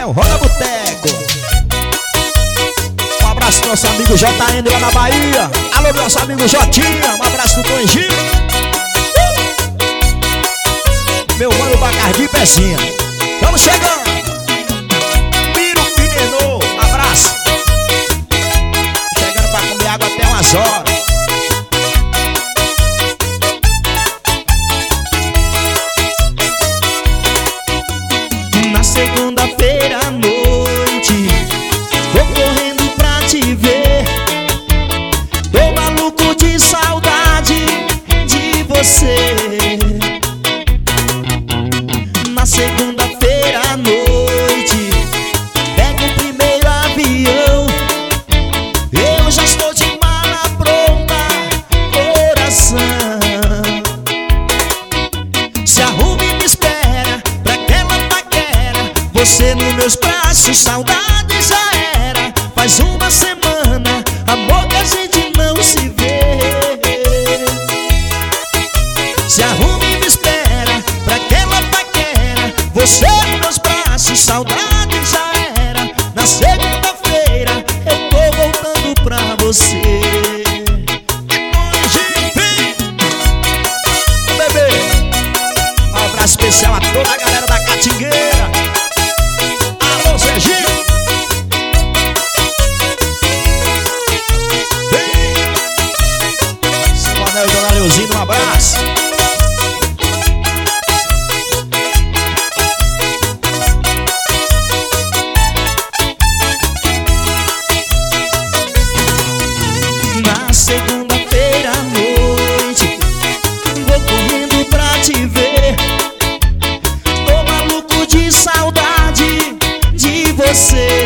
É o Roda Boteco. Um abraço pro nosso amigo JN lá na Bahia. Alô, nosso amigo Jotinha. Um abraço do Tom Gil. Meu mano Bacardi Pecinha. Vamos chegando. Piro Pinenô. Abraço. Chegando pra comer água até umas horas. Na segunda-feira à noite vou correndo pra te ver. Tô maluco de saudade de você. Na segunda-feira à noite pego o primeiro avião. Eu já estou de mala pronta, coração. Se arrume e me espera pra aquela paquera. Você nos meus braços, saudade já era. Faz uma semana, amor, que a gente não se vê. Se arrume e me espera pra aquela paquera. Você nos meus braços, saudade já era. Na segunda-feira eu tô voltando pra você. Ô bebê, um abraço especial a toda a galera da Catingueira. Alô, Serginho. Seu Anel e Dona Leozinho, um abraço. Na segunda-feira à noite vou correndo pra te ver. Tô maluco de saudade de você.